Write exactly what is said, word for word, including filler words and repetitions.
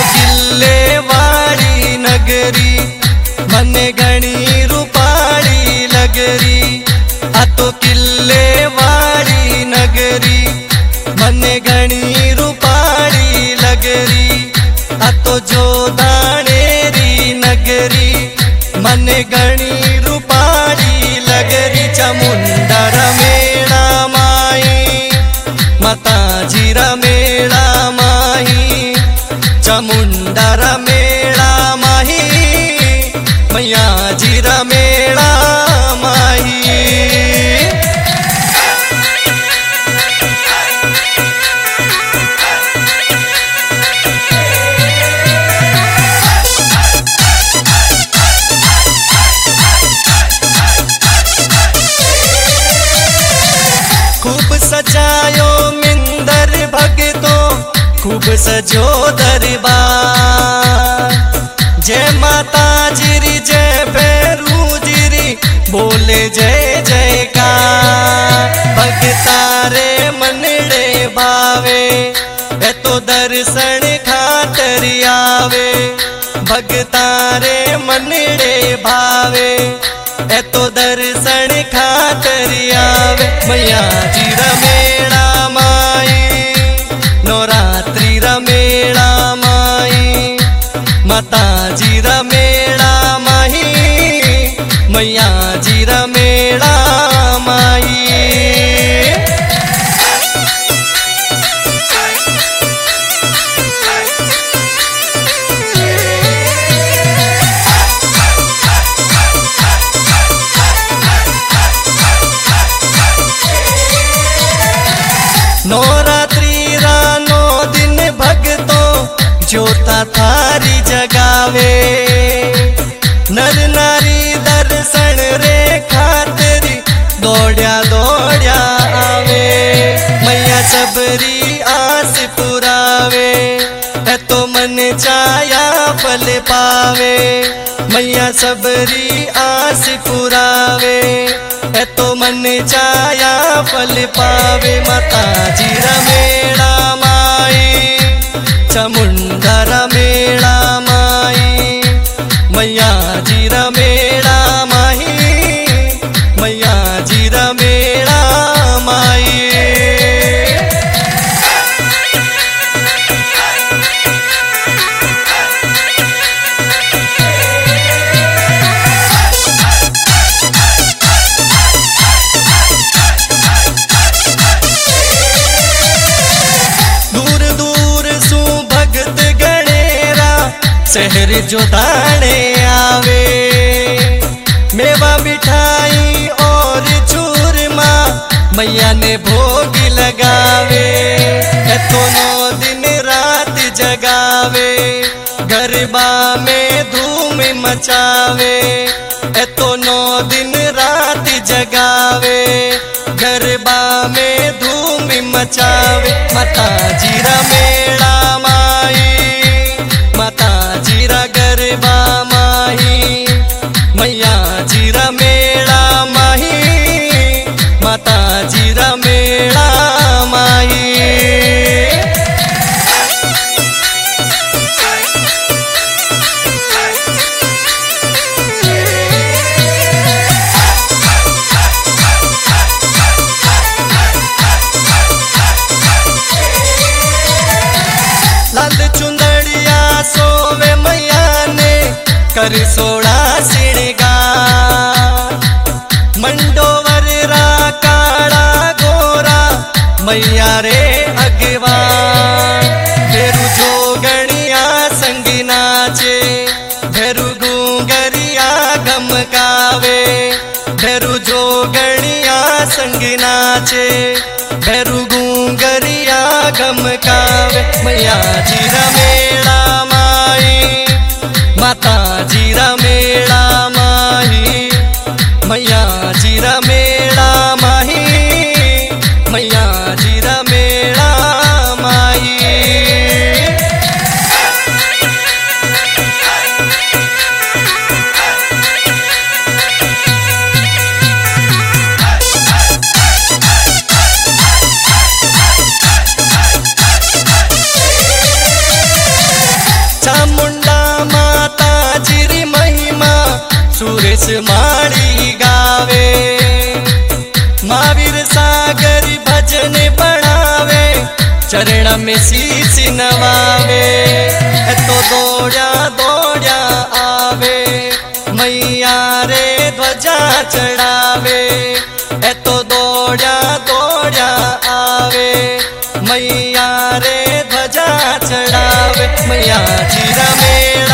किल्ले वाली नगरी मने घणी रूपाली लगरी। आ तो किल्ले वाली नगरी मने घणी रूपाली लगरी। आ तो जोधाणेरी नगरी मने घणी रूपाली लगरी। चामुंडा मेळा माई माताजी मेळा माही। चामुंडा मेळा माही मैयाजी मेळा माही। खूब सजायो मिंदर भगतो खूब सजो दरबार। जय माता जीरी जय भैरू जीरी बोले जय जयकार। भगतारे मनड़े भावे ए तो दर्शन खातर आवे। भगतारे मनड़े भावे ए तो दर्शन खातर आवे। मैया जी मेळा माई नवरात्रि मेळा माई। माताजी मेळा माही मैया जी मेळा माई। नवरात्रि रानो दिन भगतो जोता थारी जगावे। नर नारी दर्शन रे खातरी दौड़या दौड़या आवे। मैया सबरी आस पुरावे ए तो मन चाया फल पावे। मैया सबरी आस पुरावे ए तो मन चाया फल पावे। माताजी मेळा माई चामुंडा मेळा माई। मैया जी मेळा माही मैया जी मेळा माई। शहर जोधाणे आवे। मेवा मिठाई और चूरमा मैया ने भोग लगावे। तो नौ दिन रात जगावे गरबा में धूम मचावे। तो नौ दिन रात जगावे गरबा में धूम मचावे। माताजी मेळा माई माताजी गरबा माही मैया जी मेळा माही माताजी मेळा माही। लाल चुंदड़िया सोवे मैया ने कर सोड़ा श्रृंगार। मंडोवर रा काड़ा गोरा मैया रे अगवान। भेरू जोगणिया संग नाचे भेरू गूंगरिया गमकावे। भेरू जोगणिया संग नाचे भेरू गूंगरिया गमकावे। मैया जी मेळा माई माताजी मेळा माही मैया जी मेळा माही मैया जी मेळा माई। चामुंडा माता जिरी महिमा सुरेश माड़ी गावे। महावीर सागर भजन बढ़ावे चरण में शीश नवावे। तो दौड़ा दौड़ा आवे मैया रे ध्वजा चढ़ावे। तो दौड़ा दौड़ा आवे मैया रे ध्वजा चढ़ावे। मैया जीरा मेला